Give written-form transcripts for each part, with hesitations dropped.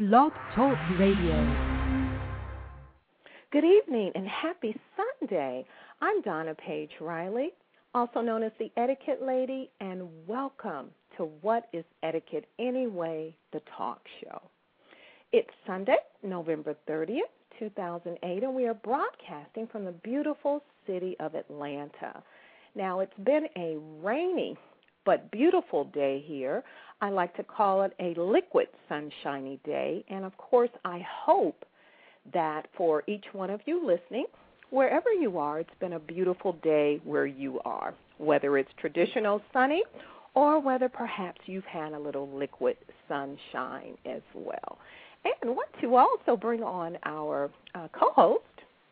Blog Talk Radio. Good evening and happy Sunday. I'm Donna Page Riley, also known as the Etiquette Lady, and welcome to What is Etiquette Anyway, the talk show. It's Sunday, November 30th, 2008, and we are broadcasting from the beautiful city of Atlanta. Now, it's been a rainy but beautiful day here. I like to call it a liquid sunshiny day, and of course, I hope that for each one of you listening, wherever you are, it's been a beautiful day where you are, whether it's traditional sunny or whether perhaps you've had a little liquid sunshine as well. And want to also bring on our co-host.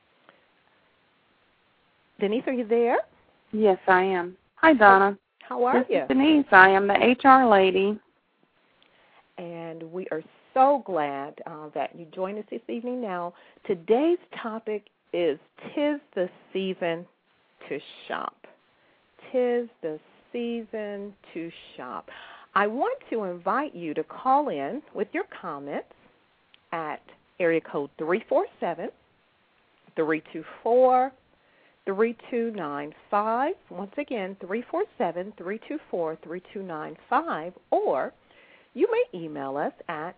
Denise, are you there? Yes, I am. Hi, Donna. How are you? This is Denise. I am the HR lady. And we are so glad that you joined us this evening. Now, today's topic is 'Tis the Season to Shop. 'Tis the season to shop. I want to invite you to call in with your comments at area code 347-324-3295. Once again, 347-324-3295. Or you may email us at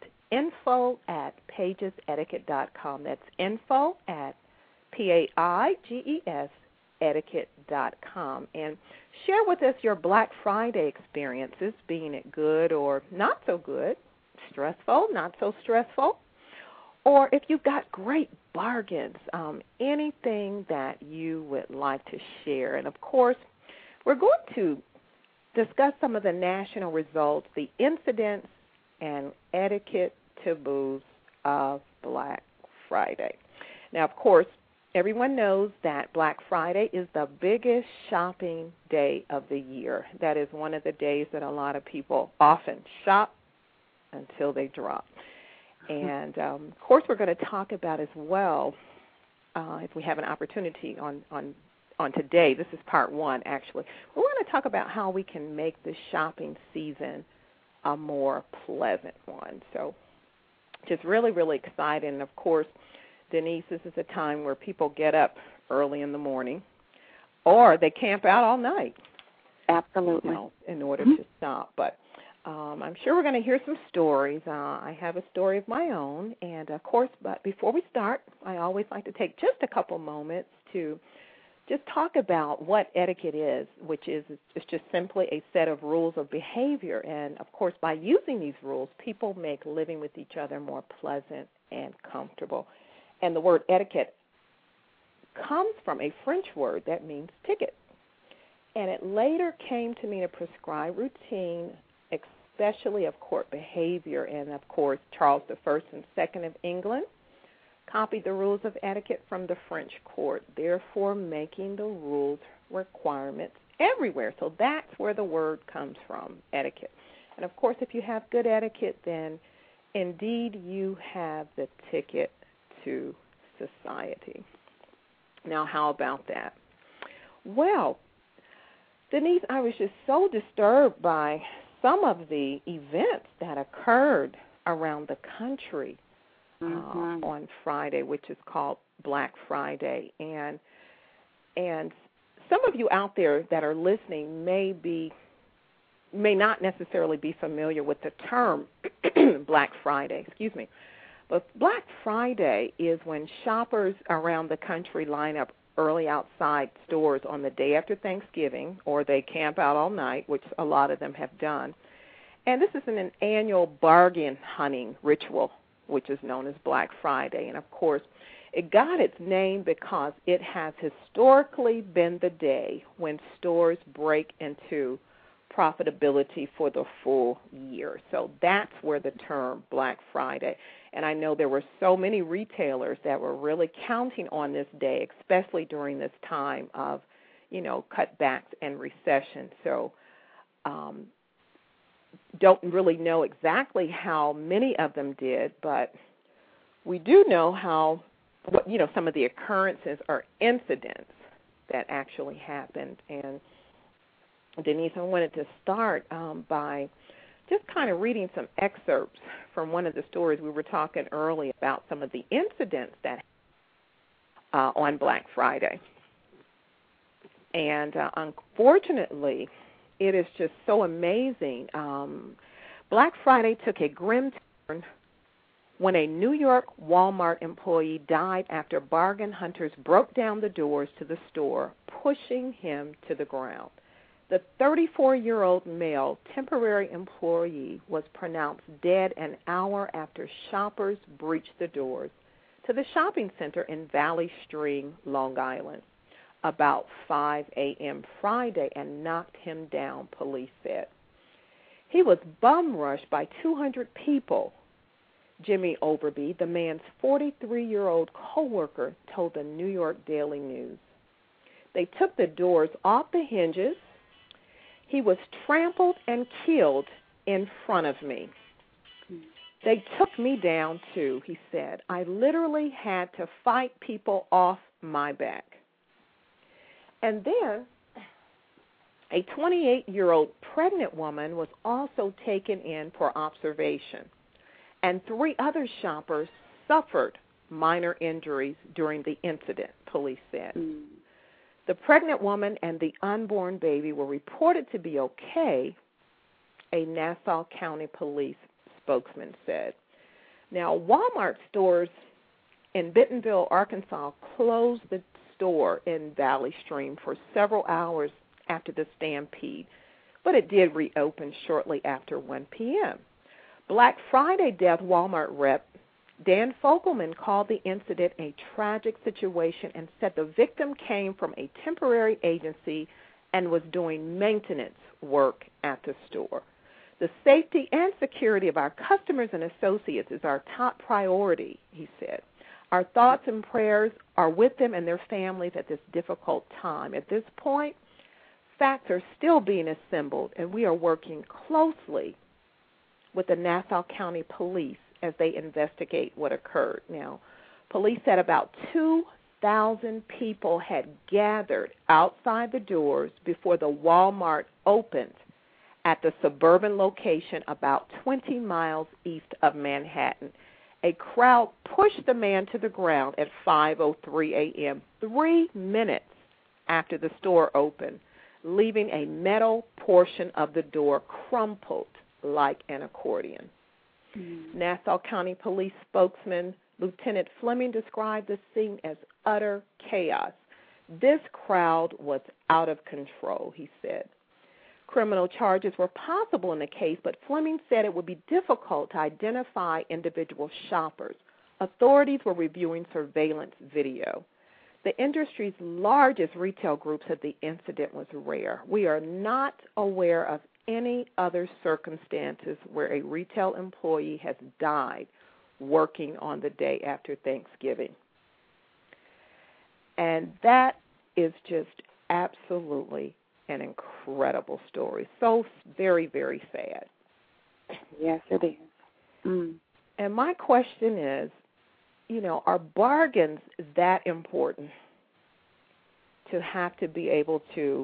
info@pagesetiquette.com. That's info@PAIGES etiquette.com. And share with us your Black Friday experiences, being it good or not so good, stressful, not so stressful, or if you've got great bargains, anything that you would like to share. And, of course, we're going to discuss some of the national results, the incidents and etiquette taboos of Black Friday. Now, of course, everyone knows that Black Friday is the biggest shopping day of the year. That is one of the days that a lot of people often shop until they drop. And, of course, we're going to talk about as well, if we have an opportunity on today. This is part one, actually. We're going to talk about how we can make the shopping season a more pleasant one. So just really, really excited. And, of course, Denise, this is a time where people get up early in the morning or they camp out all night. Absolutely. In order to shop. But I'm sure we're going to hear some stories. I have a story of my own. And, of course, but before we start, I always like to take just a couple moments to just talk about what etiquette is, which is it's just simply a set of rules of behavior. And, of course, by using these rules, people make living with each other more pleasant and comfortable. And the word etiquette comes from a French word that means ticket. And it later came to mean a prescribed routine, especially of court behavior. And, of course, Charles I and II of England copied the rules of etiquette from the French court, therefore making the rules requirements everywhere. So that's where the word comes from, etiquette. And, of course, if you have good etiquette, then indeed you have the ticket to society. Now, how about that? Well, Denise, I was just so disturbed by some of the events that occurred around the country on Friday, which is called Black Friday. And some of you out there that are listening may not necessarily be familiar with the term Black Friday, But Black Friday is when shoppers around the country line up early outside stores on the day after Thanksgiving, or they camp out all night, which a lot of them have done. And this is an annual bargain hunting ritual, which is known as Black Friday. And, of course, it got its name because it has historically been the day when stores break into profitability for the full year. So that's where the term Black Friday. And I know there were so many retailers that were really counting on this day, especially during this time of, cutbacks and recession. So don't really know exactly how many of them did, but we do know what some of the occurrences or incidents that actually happened. And Denise, I wanted to start by just kind of reading some excerpts from one of the stories we were talking earlier about some of the incidents that on Black Friday. And unfortunately, it is just so amazing. Black Friday took a grim turn when a New York Walmart employee died after bargain hunters broke down the doors to the store, pushing him to the ground. The 34-year-old male temporary employee was pronounced dead an hour after shoppers breached the doors to the shopping center in Valley Stream, Long Island, about 5 a.m. Friday and knocked him down, police said. He was bum-rushed by 200 people, Jimmy Overby, the man's 43-year-old co-worker, told the New York Daily News. They took the doors off the hinges. He was trampled and killed in front of me. They took me down, too, he said. I literally had to fight people off my back. And then a 28-year-old pregnant woman was also taken in for observation, and 3 other shoppers suffered minor injuries during the incident, police said. The pregnant woman and the unborn baby were reported to be okay, a Nassau County Police spokesman said. Now, Walmart stores in Bentonville, Arkansas, closed the store in Valley Stream for several hours after the stampede, but it did reopen shortly after 1 p.m. Black Friday death Walmart rep Dan Fogelman called the incident a tragic situation and said the victim came from a temporary agency and was doing maintenance work at the store. The safety and security of our customers and associates is our top priority, he said. Our thoughts and prayers are with them and their families at this difficult time. At this point, facts are still being assembled, and we are working closely with the Nassau County Police as they investigate what occurred. Now, police said about 2,000 people had gathered outside the doors before the Walmart opened at the suburban location about 20 miles east of Manhattan. A crowd pushed the man to the ground at 5:03 a.m., 3 minutes after the store opened, leaving a metal portion of the door crumpled like an accordion. Nassau County Police spokesman Lieutenant Fleming described the scene as utter chaos. This crowd was out of control, he said. Criminal charges were possible in the case, but Fleming said it would be difficult to identify individual shoppers. Authorities were reviewing surveillance video. The industry's largest retail group said the incident was rare. We are not aware of any other circumstances where a retail employee has died working on the day after Thanksgiving. And that is just absolutely an incredible story. So very, very sad. Yes, it is. And my question is, are bargains that important to have to be able to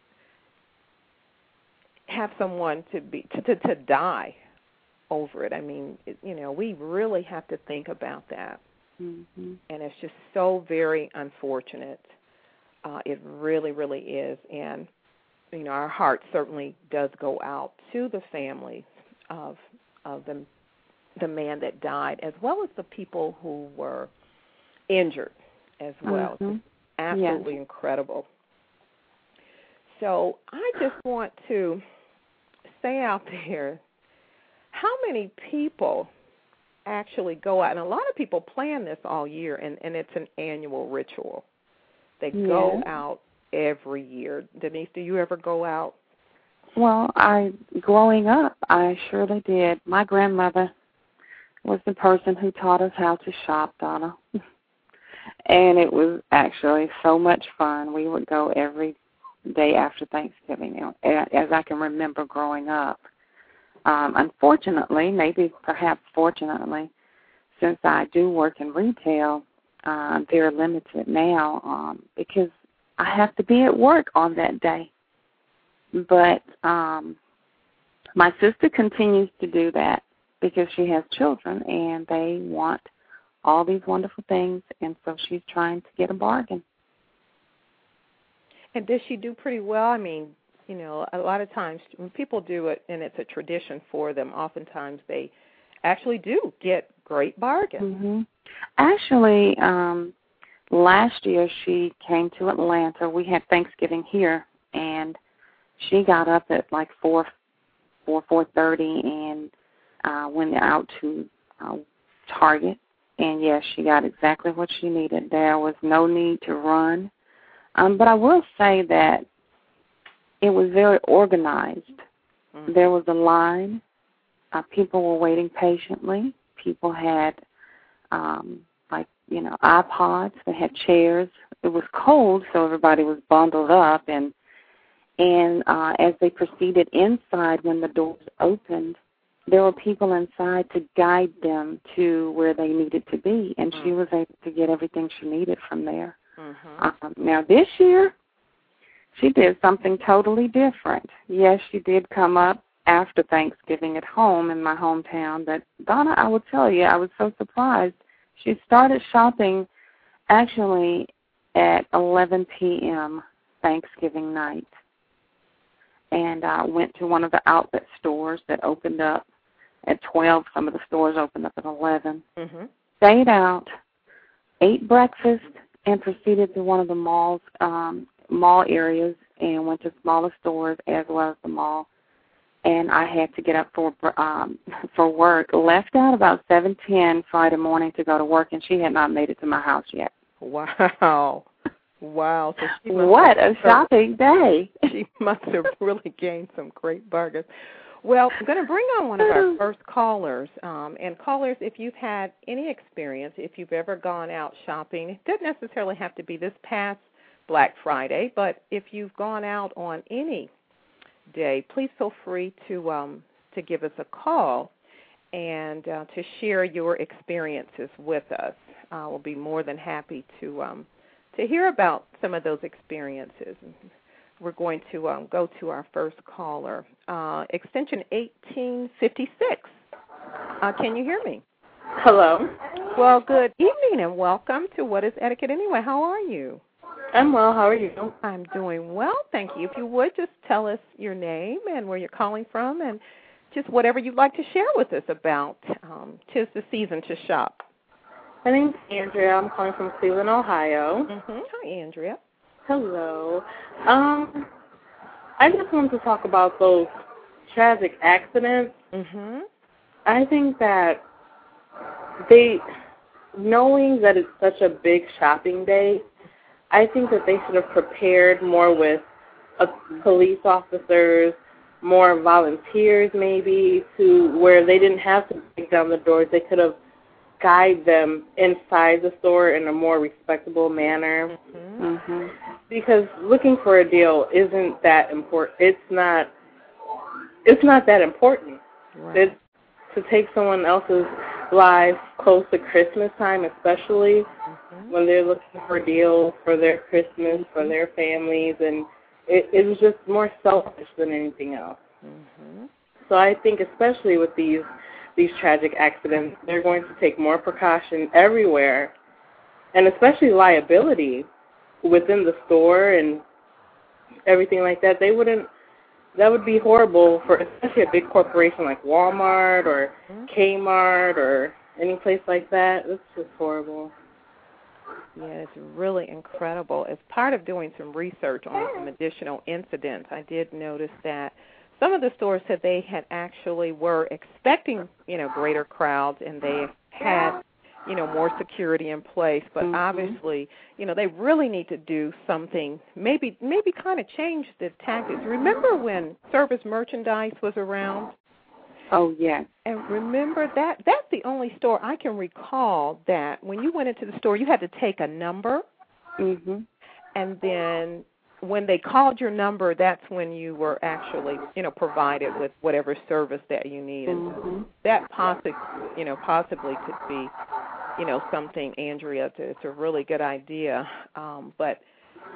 have someone to die over it? I mean, we really have to think about that. And it's just so very unfortunate. It really, really is. And, our heart certainly does go out to the families of the man that died, as well as the people who were injured as well. It's absolutely incredible. So I just want to say out there, how many people actually go out, and a lot of people plan this all year, and it's an annual ritual. They go out every year. Denise, do you ever go out? Well, growing up, I surely did. My grandmother was the person who taught us how to shop, Donna. And it was actually so much fun. We would go every day after Thanksgiving, as I can remember growing up. Unfortunately, maybe perhaps fortunately, since I do work in retail, they're limited now because I have to be at work on that day. But My sister continues to do that because she has children, and they want all these wonderful things, and so she's trying to get a bargain. And does she do pretty well? I mean, you know, a lot of times when people do it and it's a tradition for them, oftentimes they actually do get great bargains. Mm-hmm. Actually, last year she came to Atlanta. We had Thanksgiving here, and she got up at like 4:30 and went out to Target. And, yes, she got exactly what she needed. There was no need to run. But I will say that it was very organized. Mm-hmm. There was a line. People were waiting patiently. People had, iPods. They had chairs. It was cold, so everybody was bundled up. And as they proceeded inside, when the doors opened, there were people inside to guide them to where they needed to be, and she was able to get everything she needed from there. Mm-hmm. Now, this year, she did something totally different. Yes, she did come up after Thanksgiving at home in my hometown, but, Donna, I will tell you, I was so surprised. She started shopping actually at 11 p.m. Thanksgiving night, and went to one of the outlet stores that opened up at 12. Some of the stores opened up at 11. Mm-hmm. Stayed out, ate breakfast, and proceeded to one of the mall areas and went to smaller stores as well as the mall. And I had to get up for work. Left out about 7:10 Friday morning to go to work, and she had not made it to my house yet. Wow. Wow. So she what a shopping day. She must have really gained some great bargains. Well, I'm going to bring on one of our first callers. And callers, if you've had any experience, if you've ever gone out shopping, it doesn't necessarily have to be this past Black Friday, but if you've gone out on any day, please feel free to give us a call and to share your experiences with us. We'll be more than happy to hear about some of those experiences. We're going to go to our first caller, extension 1856. Can you hear me? Hello. Well, good evening and welcome to What is Etiquette Anyway? How are you? I'm well. How are you? I'm doing well, thank you. If you would, just tell us your name and where you're calling from and just whatever you'd like to share with us about 'tis the season to shop. My name's Andrea. I'm calling from Cleveland, Ohio. Mm-hmm. Hi, Andrea. Hello. I just wanted to talk about those tragic accidents. Mm-hmm. I think that knowing that it's such a big shopping day, I think that they should have prepared more with police officers, more volunteers maybe, to where they didn't have to break down the doors. They could have guided them inside the store in a more respectable manner. Mm-hmm. Mm-hmm. Because looking for a deal isn't that important. It's not that important. Right. It's to take someone else's life close to Christmas time, especially when they're looking for deals for their Christmas, for their families, and it was just more selfish than anything else. Mm-hmm. So I think especially with these tragic accidents, they're going to take more precaution everywhere, and especially liability within the store and everything like that. That would be horrible for especially a big corporation like Walmart or Kmart or any place like that. It's just horrible. Yeah, it's really incredible. As part of doing some research on some additional incidents, I did notice that some of the stores said they had actually were expecting, greater crowds, and they had, more security in place. But obviously, they really need to do something, maybe kind of change the tactics. Remember when service merchandise was around? Oh, yes. And remember that's the only store I can recall that when you went into the store, you had to take a number, and then when they called your number, that's when you were actually, provided with whatever service that you needed. Mm-hmm. That possibly could be, something, Andrea. It's a really good idea. But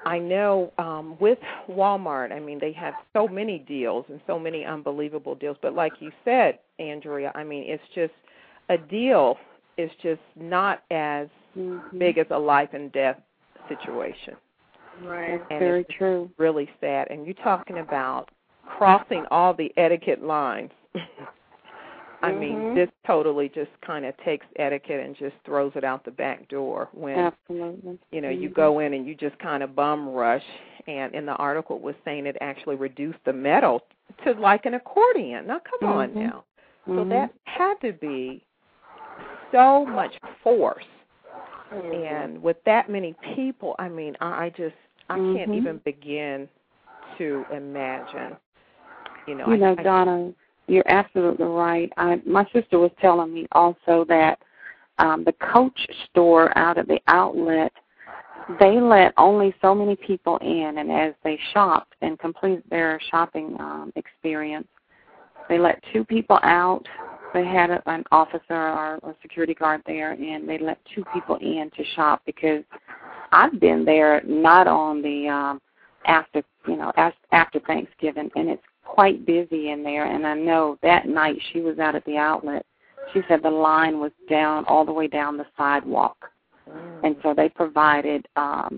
I know with Walmart, I mean, they have so many deals and so many unbelievable deals. But like you said, Andrea, I mean, it's just a deal is just not as big as a life and death situation. Right. And very it's true. really sad. And you're talking about crossing all the etiquette lines. I mean, this totally just kind of takes etiquette and just throws it out the back door when, Absolutely. you know, you go in and you just kind of bum rush. And in the article was saying it actually reduced the metal to like an accordion. Now, come on now. So that had to be so much force. And with that many people, I mean, I can't even begin to imagine. You know, Donna, you're absolutely right. My sister was telling me also that the Coach store out at the outlet, they let only so many people in, and as they shopped and completed their shopping experience, they let 2 people out. They had an officer or a security guard there, and they let 2 people in to shop because I've been there not on the after Thanksgiving, and it's quite busy in there. And I know that night she was out at the outlet. She said the line was down all the way down the sidewalk, and so they provided.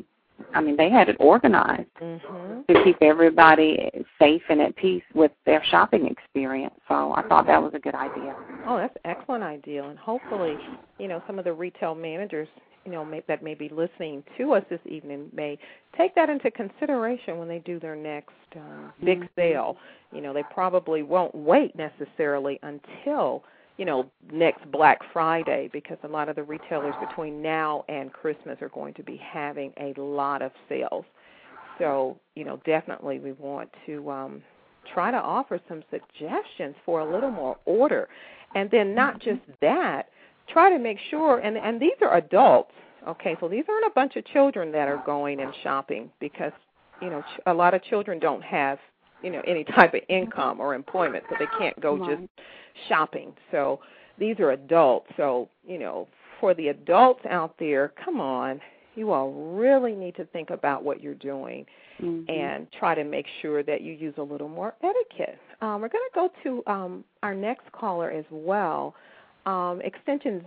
They had it organized to keep everybody safe and at peace with their shopping experience. So I thought that was a good idea. Oh, that's an excellent idea. And hopefully, you know, some of the retail managers, you know, that may be listening to us this evening may take that into consideration when they do their next big sale. You know, they probably won't wait necessarily until, you know, next Black Friday, because a lot of the retailers between now and Christmas are going to be having a lot of sales. So, you know, definitely we want to try to offer some suggestions for a little more order. And then not just that, try to make sure, and these are adults, okay, so these aren't a bunch of children that are going and shopping because, you know, a lot of children don't have, you know, any type of income or employment, so they can't go just shopping. So these are adults. So, you know, for the adults out there, come on, you all really need to think about what you're doing and try to make sure that you use a little more etiquette. We're going to go to our next caller as well, extension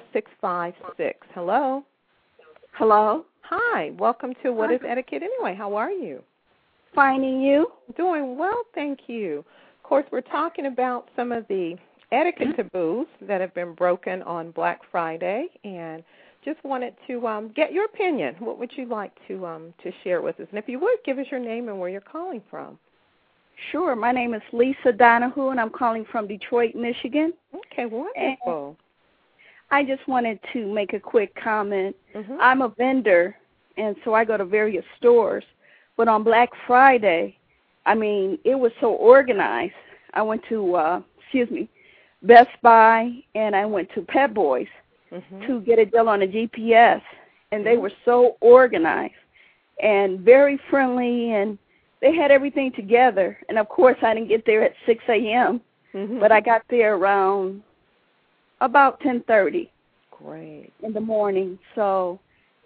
0656. Hello? Hello? Hi. Welcome to What is Etiquette Anyway? How are you? Finding you? Doing well, thank you. Of course, we're talking about some of the etiquette taboos that have been broken on Black Friday, and just wanted to get your opinion. What would you like to share with us? And if you would, give us your name and where you're calling from. Sure. My name is Lisa Donahue, and I'm calling from Detroit, Michigan. Okay, wonderful. And I just wanted to make a quick comment. I'm a vendor, and so I go to various stores. But on Black Friday, I mean, it was so organized. I went to, Best Buy, and I went to Pep Boys to get a deal on a GPS, and they were so organized and very friendly, and they had everything together. And, of course, I didn't get there at 6 a.m., but I got there around about 10:30 in the morning. So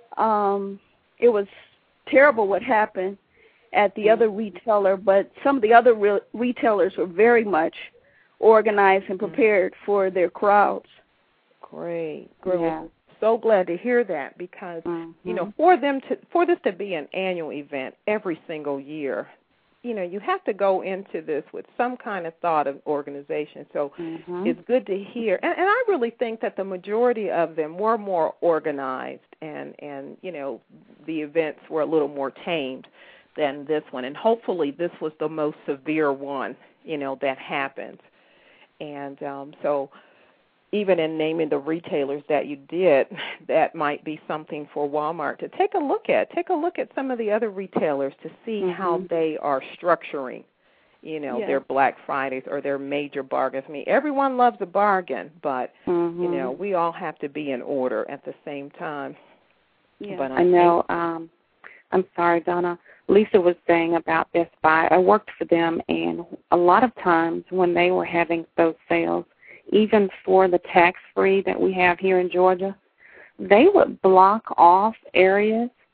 it was terrible what happened at the other retailer, but some of the other retailers were very much organized and prepared for their crowds. Great. Yeah. So glad to hear that because, you know, for this to be an annual event every single year, you know, you have to go into this with some kind of thought of organization. So it's good to hear. And I really think that the majority of them were more organized and, you know, the events were a little more tamed than this one. And hopefully this was the most severe one, you know, that happened. And so even in naming the retailers that you did, that might be something for Walmart to take a look at. Take a look at some of the other retailers to see how they are structuring, you know, their Black Fridays or their major bargains. I mean, everyone loves a bargain, but, you know, we all have to be in order at the same time. Yeah. But I know, I'm sorry, Donna. Lisa was saying about Best Buy. I worked for them, and a lot of times when they were having those sales, even for the tax-free that we have here in Georgia, they would block off areas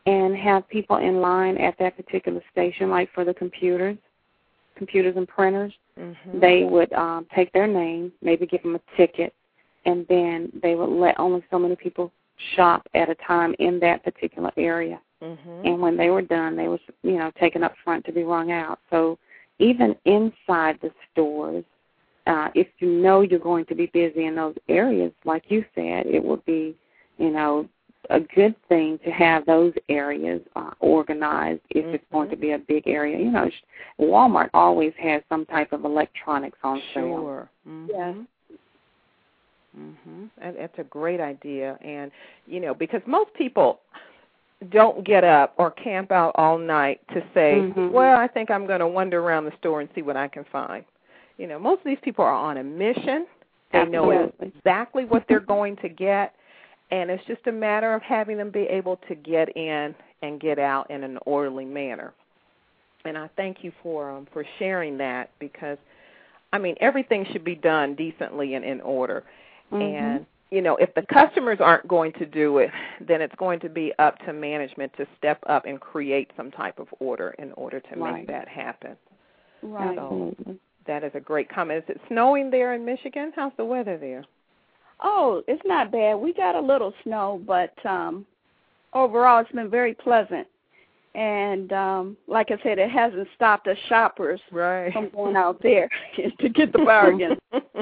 and have people in line at that particular station, like for the computers and printers. Mm-hmm. They would take their name, maybe give them a ticket, and then they would let only so many people shop at a time in that particular area. Mm-hmm. And when they were done, they was, taken up front to be rung out. So even inside the stores, if you know you're going to be busy in those areas, like you said, it would be, a good thing to have those areas organized if it's going to be a big area. Walmart always has some type of electronics on sale. Sure. Mm-hmm. Yes. Mm-hmm. That's a great idea. And, because most people don't get up or camp out all night to say, well, I think I'm going to wander around the store and see what I can find. Most of these people are on a mission. They know exactly what they're going to get. And it's just a matter of having them be able to get in and get out in an orderly manner. And I thank you for sharing that because, everything should be done decently and in order. And, if the customers aren't going to do it, then it's going to be up to management to step up and create some type of order in order to make that happen. Right. So that is a great comment. Is it snowing there in Michigan? How's the weather there? Oh, it's not bad. We got a little snow, but overall it's been very pleasant. And like I said, it hasn't stopped us shoppers from going out there to get the bargain.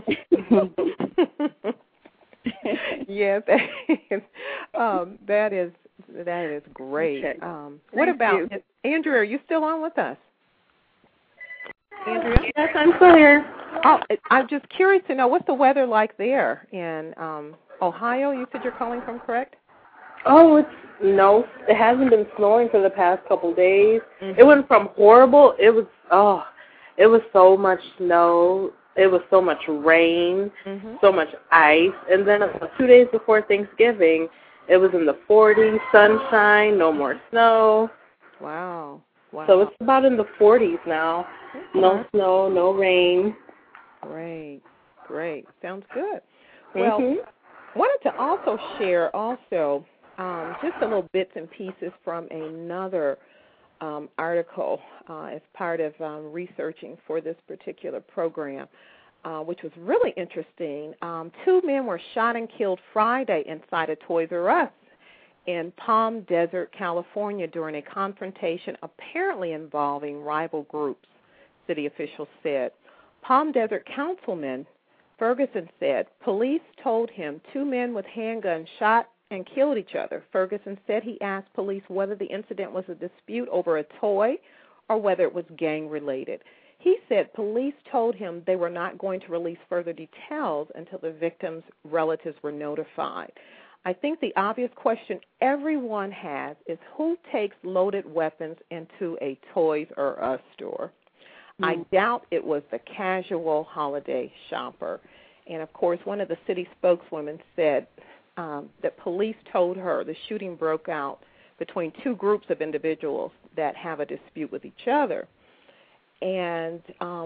Yes, that is great. Okay. What about Andrea? Are you still on with us? Andrea? Yes, I'm still here. Oh, I'm just curious to know, what's the weather like there in Ohio? You said you're calling from, correct? Oh, it hasn't been snowing for the past couple days. It went from horrible. It was so much snow. It was so much rain, so much ice. And then 2 days before Thanksgiving, it was in the 40s, sunshine, no more snow. Wow. So it's about in the 40s now. No snow, no rain. Great. Sounds good. Well, wanted to also share just a little bits and pieces from another article as part of researching for this particular program, which was really interesting. 2 men were shot and killed Friday inside a Toys R Us in Palm Desert, California, during a confrontation apparently involving rival groups, city officials said. Palm Desert Councilman Ferguson said police told him 2 men with handguns shot and killed each other. Ferguson said he asked police whether the incident was a dispute over a toy or whether it was gang-related. He said police told him they were not going to release further details until the victims' relatives were notified. I think the obvious question everyone has is who takes loaded weapons into a Toys R Us store? I doubt it was the casual holiday shopper. And, of course, one of the city spokeswomen said that police told her the shooting broke out between 2 groups of individuals that have a dispute with each other. And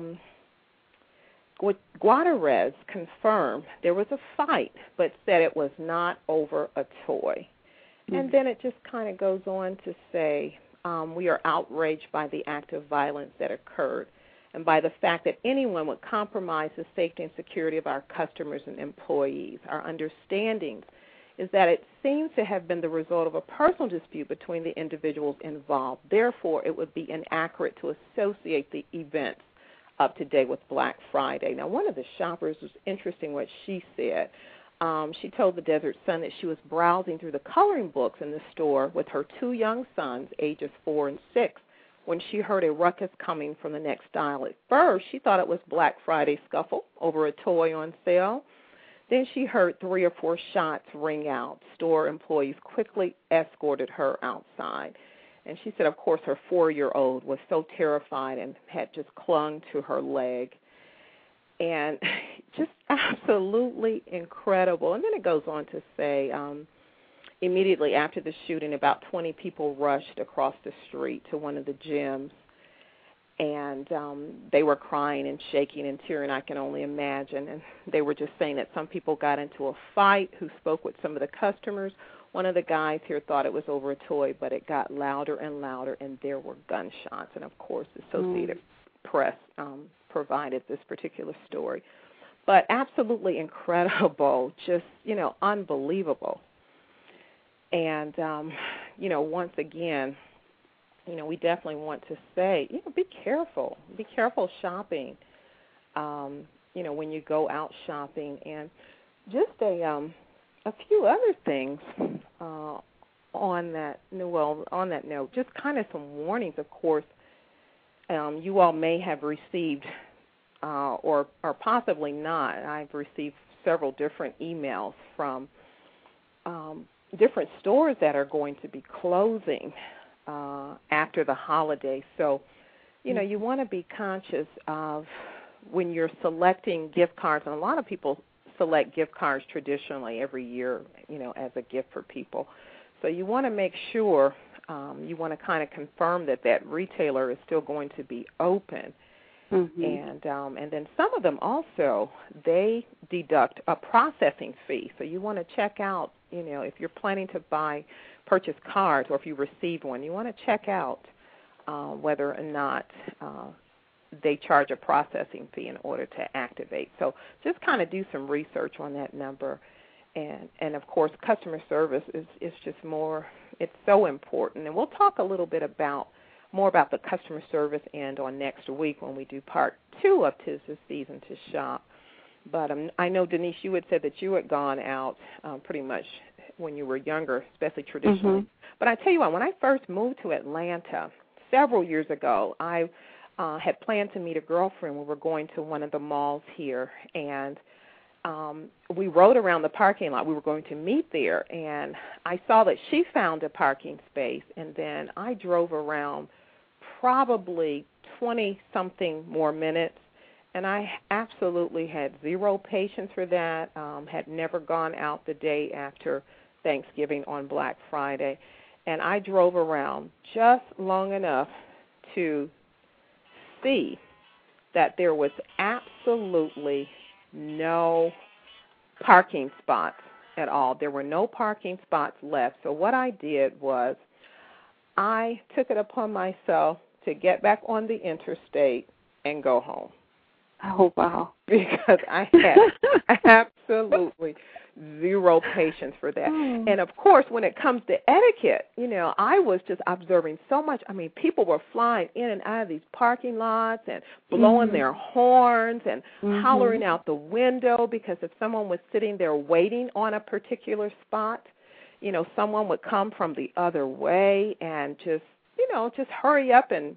Guadarez confirmed there was a fight, but said it was not over a toy. And then it just kind of goes on to say, we are outraged by the act of violence that occurred and by the fact that anyone would compromise the safety and security of our customers and employees. Our understanding is that it seems to have been the result of a personal dispute between the individuals involved. Therefore, it would be inaccurate to associate the events up to date with Black Friday. Now, one of the shoppers was interesting what she said. She told the Desert Sun that she was browsing through the coloring books in the store with her 2 young sons, ages 4 and 6, when she heard a ruckus coming from the next aisle. At first, she thought it was Black Friday scuffle over a toy on sale. Then she heard 3 or 4 shots ring out. Store employees quickly escorted her outside. And she said, of course, her 4-year-old was so terrified and had just clung to her leg. And just absolutely incredible. And then it goes on to say, immediately after the shooting, about 20 people rushed across the street to one of the gyms. And they were crying and shaking and tearing, I can only imagine. And they were just saying that some people got into a fight who spoke with some of the customers, one of the guys here thought it was over a toy, but it got louder and louder, and there were gunshots. And, of course, the Associated Press provided this particular story. But absolutely incredible, just, unbelievable. And, once again, we definitely want to say, be careful. Be careful shopping, when you go out shopping. And just a few other things on that note, just kind of some warnings, of course. You all may have received, or possibly not, I've received several different emails from different stores that are going to be closing after the holiday. So, you want to be conscious of when you're selecting gift cards, and a lot of people select gift cards traditionally every year, as a gift for people. So you want to make sure, you want to kind of confirm that retailer is still going to be open. Mm-hmm. And then some of them also, they deduct a processing fee. So you want to check out, if you're planning to purchase cards, or if you received one, you want to check out whether or not they charge a processing fee in order to activate. So just kind of do some research on that number. And of course, customer service is just more, it's so important. And we'll talk a little bit more about the customer service end on next week when we do part 2 of 'Tis the Season to Shop. But I know, Denise, you had said that you had gone out pretty much when you were younger, especially traditionally. Mm-hmm. But I tell you what, when I first moved to Atlanta several years ago, I had planned to meet a girlfriend. We were going to one of the malls here, and we rode around the parking lot. We were going to meet there, and I saw that she found a parking space, and then I drove around probably 20-something more minutes, and I absolutely had zero patience for that, had never gone out the day after Thanksgiving on Black Friday, and I drove around just long enough to see that there was absolutely no parking spots at all. There were no parking spots left. So what I did was I took it upon myself to get back on the interstate and go home. Oh, wow. Because I had absolutely zero patience for that. Oh. And, of course, when it comes to etiquette, I was just observing so much. I mean, people were flying in and out of these parking lots and blowing their horns and hollering out the window, because if someone was sitting there waiting on a particular spot, someone would come from the other way and just hurry up and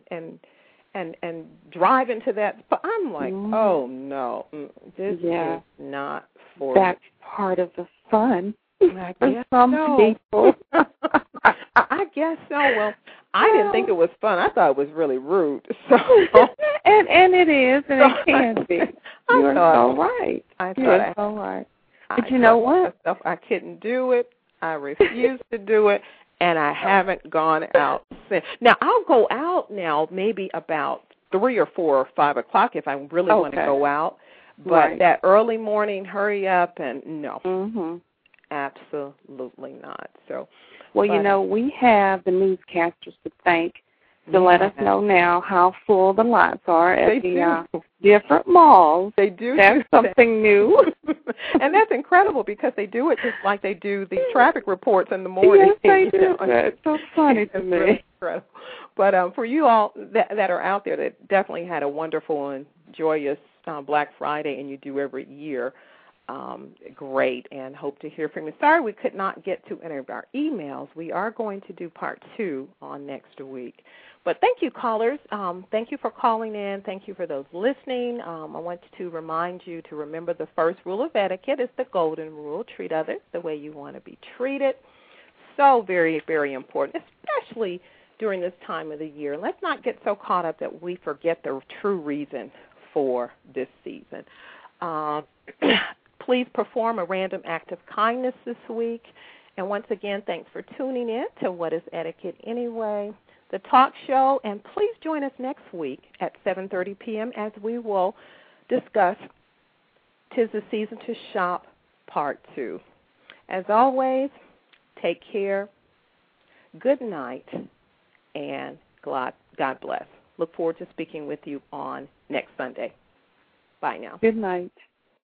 drive into that. But I'm like, oh, no, this is not for That's part of the fun for some people. I guess so. Well, I didn't think it was fun. I thought it was really rude. So, and it is, and it can be. You're so right. You're so right. But you know what? I couldn't do it. I refused to do it. And I haven't gone out since. Now, I'll go out now maybe about 3 or 4 or 5 o'clock if I really want to go out. But that early morning hurry up, and no, absolutely not. So, well, we have the newscasters to thank to let us know now how full the lots are at the different malls. They do. That's something new. And that's incredible, because they do it just like they do the traffic reports in the morning. Yes, they do. It's so funny to me. Really incredible. But for you all that are out there that definitely had a wonderful and joyous Black Friday, and you do every year, great, and hope to hear from you. Sorry we could not get to any of our emails. We are going to do part 2 on next week. But thank you, callers. Thank you for calling in. Thank you for those listening. I want to remind you to remember the first rule of etiquette is the golden rule. Treat others the way you want to be treated. So very, very important, especially during this time of the year. Let's not get so caught up that we forget the true reason for this season. Please perform a random act of kindness this week. And once again, thanks for tuning in to What is Etiquette Anyway, the talk show. And please join us next week at 7:30 p.m. as we will discuss 'Tis the Season to Shop Part 2. As always, Take care. Good night, and God bless. Look forward to speaking with you on next Sunday. Bye now. Good night.